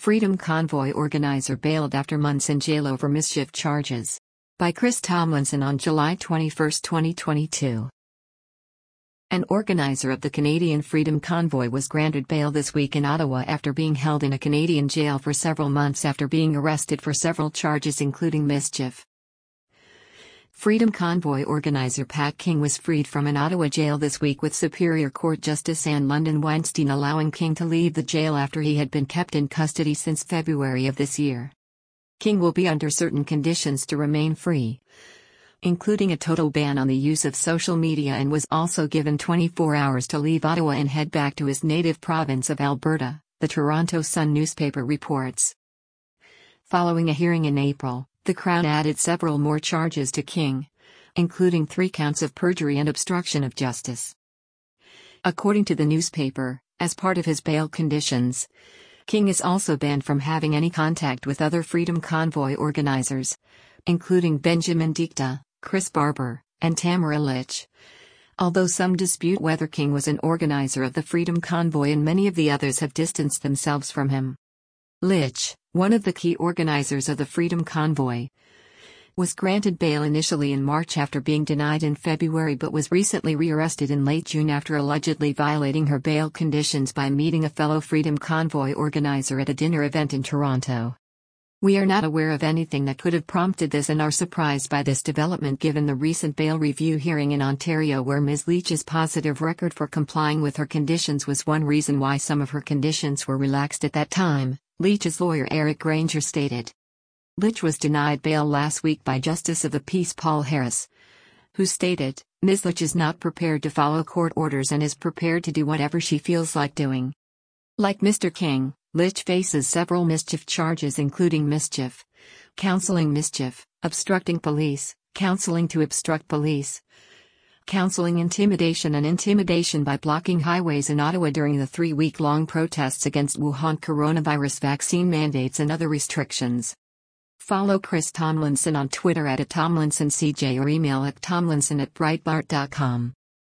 Freedom Convoy organizer bailed after months in jail over mischief charges. By Chris Tomlinson on July 21, 2022. An organizer of the Canadian Freedom Convoy was granted bail this week in Ottawa after being held in a Canadian jail for several months after being arrested for several charges including mischief. Freedom Convoy organizer Pat King was freed from an Ottawa jail this week, with Superior Court Justice Anne London Weinstein allowing King to leave the jail after he had been kept in custody since February of this year. King will be under certain conditions to remain free, including a total ban on the use of social media, and was also given 24 hours to leave Ottawa and head back to his native province of Alberta, the Toronto Sun newspaper reports. Following a hearing in April, the Crown added several more charges to King, including 3 counts of perjury and obstruction of justice. According to the newspaper, as part of his bail conditions, King is also banned from having any contact with other Freedom Convoy organizers, including Benjamin Dicta, Chris Barber, and Tamara Lich. Although some dispute whether King was an organizer of the Freedom Convoy and many of the others have distanced themselves from him. Lich, one of the key organizers of the Freedom Convoy, was granted bail initially in March after being denied in February, but was recently rearrested in late June after allegedly violating her bail conditions by meeting a fellow Freedom Convoy organizer at a dinner event in Toronto. We are not aware of anything that could have prompted this and are surprised by this development given the recent bail review hearing in Ontario, where Ms. Lich's positive record for complying with her conditions was one reason why some of her conditions were relaxed at that time, Lich's lawyer Eric Granger stated. Lich was denied bail last week by Justice of the Peace Paul Harris, who stated, "Ms. Lich is not prepared to follow court orders and is prepared to do whatever she feels like doing." Like Mr. King, Lich faces several mischief charges including mischief, counseling mischief, obstructing police, counseling to obstruct police, counseling intimidation, and intimidation by blocking highways in Ottawa during the 3-week-long protests against Wuhan coronavirus vaccine mandates and other restrictions. Follow Chris Tomlinson on Twitter @TomlinsonCJ or email at tomlinson@breitbart.com.